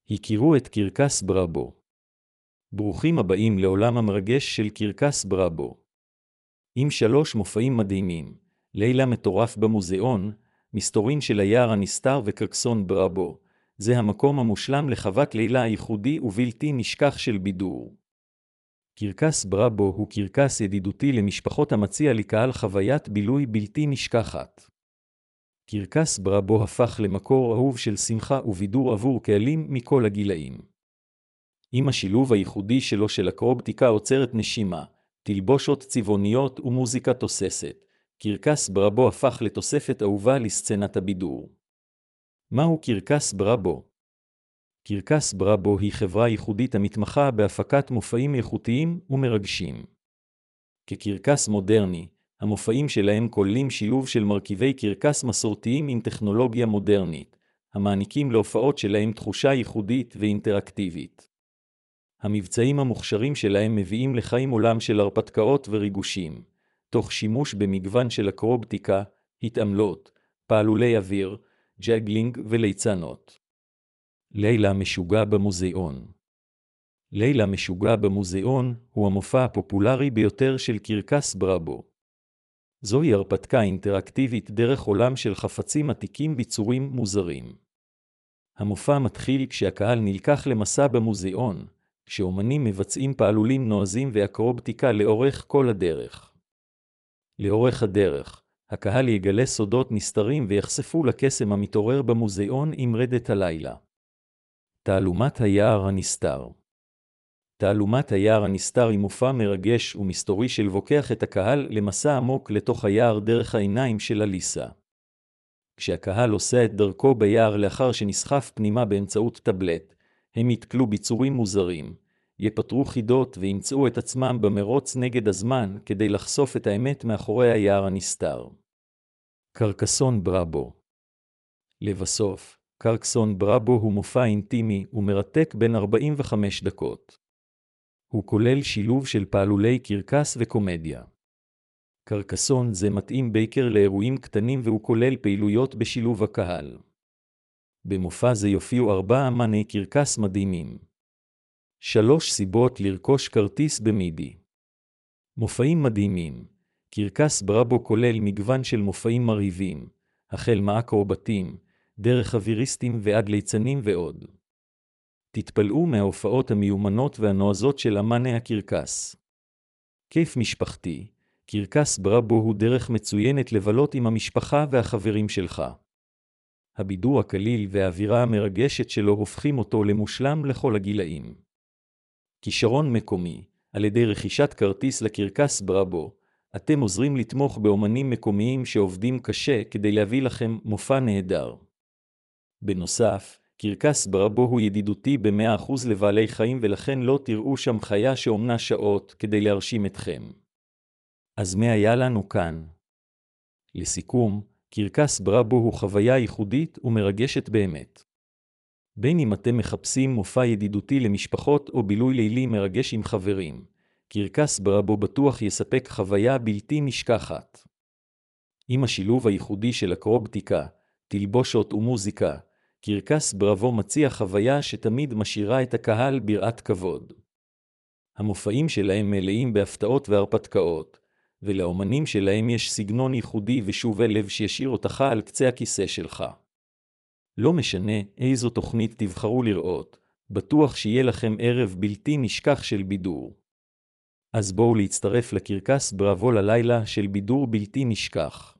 הכירו את קרקס בראבו. ברוכים הבאים לעולם המרגש של קרקס בראבו. עם 3 מופעים מדהימים, לילה מטורף במוזיאון, מסתורין של היער הנסתר וקרקסון בראבו, זה המקום המושלם לחוות לילה ייחודי ובלתי נשכח של בידור. קרקס בראבו הוא קרקס ידידותי למשפחות המציע לקהל חוויית בילוי בלתי נשכחת. קרקס בראבו הפך למקור אהוב של שמחה ובידור עבור קהלים מכל הגילאים. עם השילוב הייחודי שלו של אקרובטיקה עוצרת נשימה, תלבושות צבעוניות ומוזיקה תוססת, קרקס בראבו הפך לתוספת אהובה לסצנת הבידור. מהו קרקס בראבו? קרקס בראבו היא חברה ייחודית המתמחה בהפקת מופעים איכותיים ומרגשים. כקרקס מודרני, המופעים שלהם כוללים שילוב של מרכיבי קרקס מסורתיים עם טכנולוגיה מודרנית, המעניקים להופעות שלהם תחושה ייחודית ואינטראקטיבית. המבצעים המוכשרים שלהם מביאים לחיים עולם של הרפתקאות וריגושים, תוך שימוש במגוון של אקרובטיקה, התעמלות, פעלולי אוויר, ג'אגלינג וליצנות. לילה משוגע במוזיאון. לילה משוגע במוזיאון הוא המופע הפופולרי ביותר של קרקס בראבו. זוהי הרפתקה אינטראקטיבית דרך עולם של חפצים עתיקים ביצורים מוזרים. המופע מתחיל כשהקהל נלקח למסע במוזיאון, כשאומנים מבצעים פעלולים נועזים ואקרובטיקה לאורך כל הדרך. לאורך הדרך, הקהל יגלה סודות נסתרים ויחשפו לקסם המתעורר במוזיאון עם רדת הלילה. תעלומת היער הנסתר. תעלומת היער הנסתר היא מופע מרגש ומסתורי שלוקח את הקהל למסע עמוק לתוך היער דרך העיניים של אליסה. כשהקהל עושה את דרכו ביער לאחר שנסחף פנימה באמצעות טבלט, הם יתקלו ביצורים מוזרים, יפתרו חידות וימצאו את עצמם במרוץ נגד הזמן כדי לחשוף את האמת מאחורי היער הנסתר. קרקסון בראבו. לבסוף, קרקסון בראבו הוא מופע אינטימי ומרתק בין 45 דקות. הוא כולל שילוב של פעלולי קרקס וקומדיה. קרקסון זה מתאים בעיקר לאירועים קטנים והוא כולל פעילויות בשילוב הקהל. במופע זה יופיעו 4 אמני קרקס מדהימים. 3 סיבות לרכוש כרטיס במידי. מופעים מדהימים. קרקס בראבו כולל מגוון של מופעים מרהיבים, החל מאקרובטים, דרך אוויריסטים ועד ליצנים ועוד. תתפלאו מההופעות המיומנות והנועזות של אמני הקרקס. כיף משפחתי. קרקס בראבו הוא דרך מצוינת לבלות עם המשפחה והחברים שלך. הבידור הקליל והאווירה המרגשת שלו הופכים אותו למושלם לכל הגילאים. כישרון מקומי. על ידי רכישת כרטיס לקרקס בראבו, אתם עוזרים לתמוך באומנים מקומיים שעובדים קשה כדי להביא לכם מופע נהדר. בנוסף, קרקס בראבו הוא ידידותי ב100% לבעלי חיים ולכן לא תראו שם חיה שאומנה שעות כדי להרשים אתכם. אז מה היה לנו כאן? לסיכום, קרקס בראבו הוא חוויה ייחודית ומרגשת באמת. בין אם אתם מחפשים מופע ידידותי למשפחות או בילוי לילי מרגש עם חברים, קרקס בראבו בטוח יספק חוויה בלתי נשכחת. עם השילוב הייחודי של אקרובטיקה, תלבושות ומוזיקה, קרקס בראבו מציע חוויה שתמיד משאירה את הקהל ביראת כבוד. המופעים שלהם מלאים בהפתעות והרפתקאות, ולאומנים שלהם יש סגנון ייחודי ושובה לב שישאיר אותך על קצה הכיסא שלך. לא משנה איזו תוכנית תבחרו לראות, בטוח שיהיה לכם ערב בלתי נשכח של בידור. אז בואו להצטרף לקרקס בראבו ללילה של בידור בלתי נשכח.